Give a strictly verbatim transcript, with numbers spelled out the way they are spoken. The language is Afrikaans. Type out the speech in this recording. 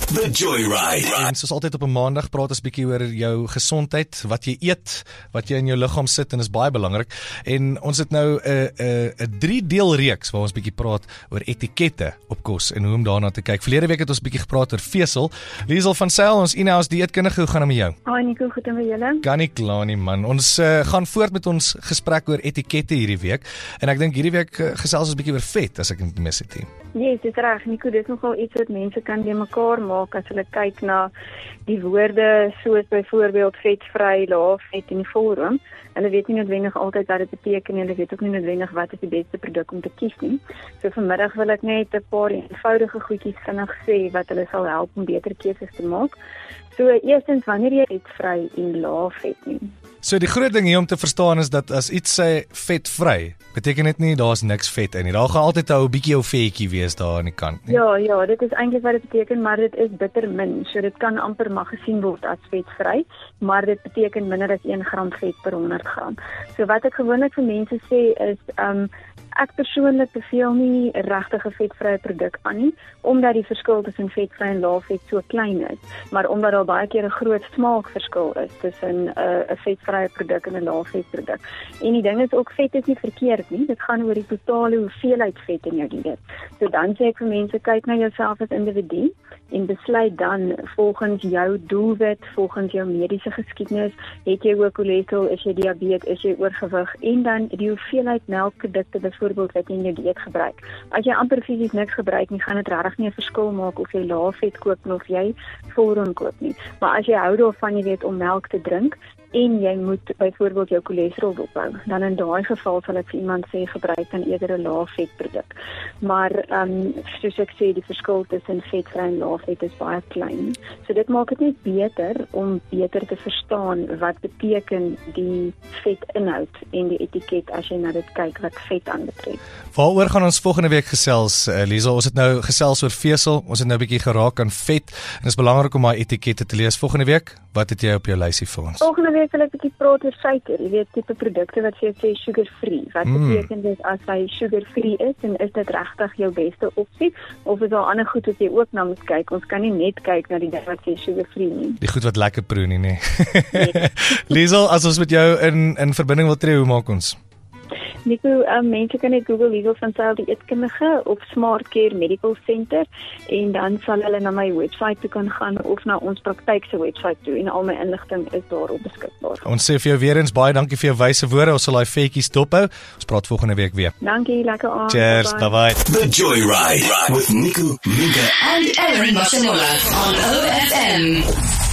The Joyride. En soos altyd op 'n maandag praat ons 'n bietjie oor jou gesondheid, wat jy eet, wat jy in jou liggaam sit en is baie belangrik. En ons het nou 'n 'n 'n drie deel reeks waar ons bietjie praat oor etikette op kos en hoe om daarna te kyk. Verlede week het ons bietjie gepraat oor vesel. Liesel van Sail, ons in-house dieetkundige, hoe gaan dit met jou? Hi Nico, goed en met julle? Kan nie kla nie man. Ons uh, gaan voort met ons gesprek oor etikette hierdie week. En ek dink hierdie week uh, gesels ons bietjie oor vet, as ek dit mis het. Yes, dis reg Nico, dis nogal iets wat mense kan by mekaar maak as hulle kyk na die woorde soos byvoorbeeld vetvry, laafvet en die volroom. Hulle weet nie noodwendig altyd wat dit beteken en hulle weet ook nie noodwendig wat is die beste produk om te kies nie. So vanmiddag wil ek net 'n paar eenvoudige goedjies vinnig sê wat hulle sal help om beter keuses te maak. So eerstens, wanneer jy vetvry en laafvet nie. So die groot ding hier om te verstaan is dat as iets sê vetvry, beteken dit nie daar's niks vet in nie. Daar gaan altyd 'n ou bietjie ou vetjie wees daar aan die kant nie. Ja, ja, dit is eintlik wat dit beteken, maar dit is bitter min. So dit kan amper mag gesien word as vetvry, maar dit beteken minder as een gram vet per honderd gram. So wat ek gewoonlik vir mense sê is um ek persoonlik beveel nie regtig 'n vetvrye produk aan nie, omdat die verskil tussen vetvry en laafvet so klein is, maar omdat daar baie keer 'n groot smaakverskil is tussen 'n uh, 'n vetvrye produk en 'n laafvet produk. En die ding is ook, vet is nie verkeerd nie, dit gaan oor die totale hoeveelheid vet in jou dieet. So dan sê ek vir mense, kyk na jouself as individu en besluit dan volgens jou doelwit, volgens jou mediese geskiedenis, het jy ook cholesterol, is jy diabetes, is jy oorgewig, en dan die hoeveelheid melkprodukte byvoorbeeld wat jy in jou dieet gebruik. As jy amper fisies niks gebruik nie, gaan dit regtig nie 'n verskil maak of jy laafvet koop of jy volroom koop nie. Maar as jy hou daarvan, jy weet, om melk te drink, en jy moet byvoorbeeld jou cholesterol dophou, dan in daai geval sal ek vir iemand sê, gebruik dan eerder 'n laafvet produk. Maar um, soos ek sê, die verskil tussen vetvry en laafvet is baie klein. So dit maak dit net beter om beter te verstaan wat beteken die vetinhoud en die etiket as jy na dit kyk wat vet aanbetref. Waaroor gaan ons volgende week gesels, uh, Liesel? Ons het nou gesels oor vesel, ons het nou 'n bietjie geraak aan vet, en dit is belangrik om daai etikette te lees. Volgende week, wat het jy op jou lysie vir ons? Volgende week wil ek 'n bietjie praat oor suiker. Jy weet, tipe produkte wat jy sê sugar-free. Wat Mm. beteken dit as hy sugar-free is, en is dit regtig jou beste opsie, of is daar ander goed wat jy ook na moet kyk? Ons kan nie net kyk na die ding wat sê sugar-free nie. Die goed wat lekker proe nie, nee. Nee. Liesel, as ons met jou in in verbinding wil tree, hoe maak ons? Nico, um, mense kan net Google Liesel van Sail dieetkundige of Smart Care Medical Center, en dan sal hulle na my webwerf toe kan gaan of na ons praktyk se webwerf toe, en al my inligting is daarop beskikbaar. Ons sê vir jou weer eens baie dankie vir jou wyse woorde. Ons sal daai vetjies dophou. Ons praat volgende week weer. Dankie, lekker aand. Cheers, bye bye. The Joyride with Nico, Minka and Aaron Mashanola on O F M.